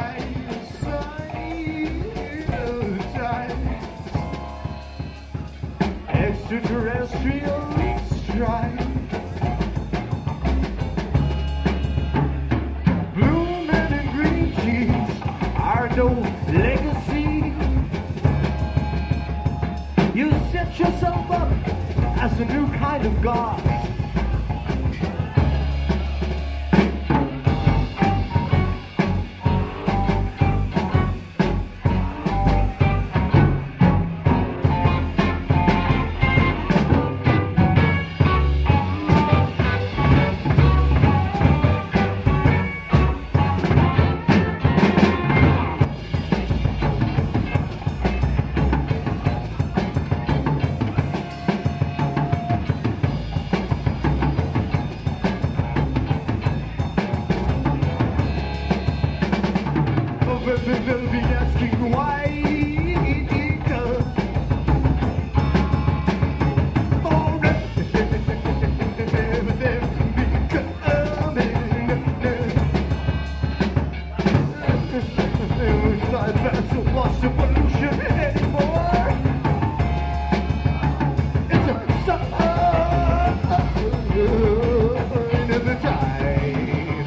Extraterrestrial strife, blue men and green jeans are no legacy. You set yourself up as a new kind of god. They'll be asking why. Lost evolution anymore. It's a sign of the times.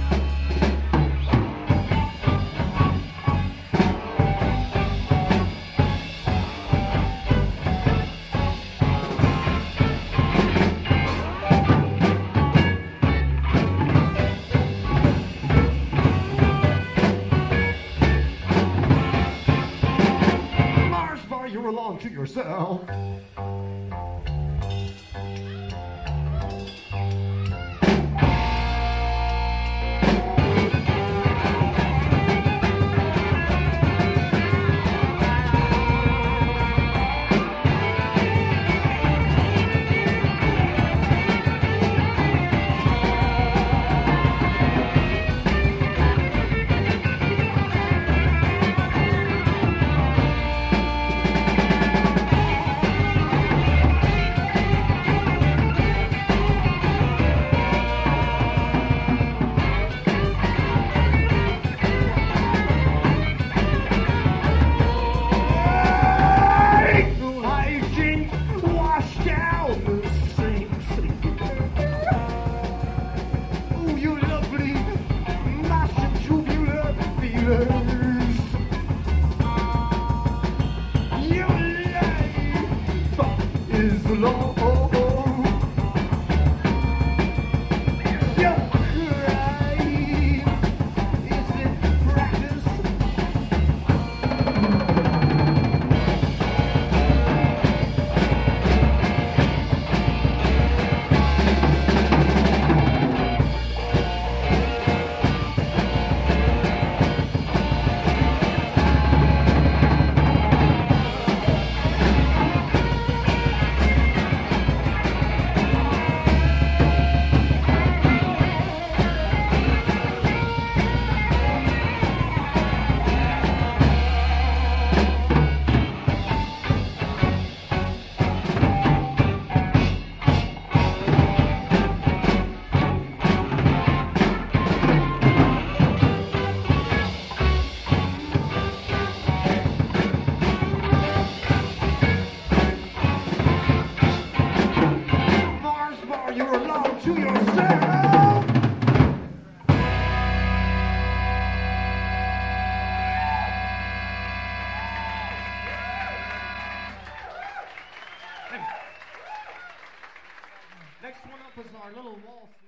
You belong to yourself. Is the law. Your crime is in practice. To yourself. Next one up is our little wall.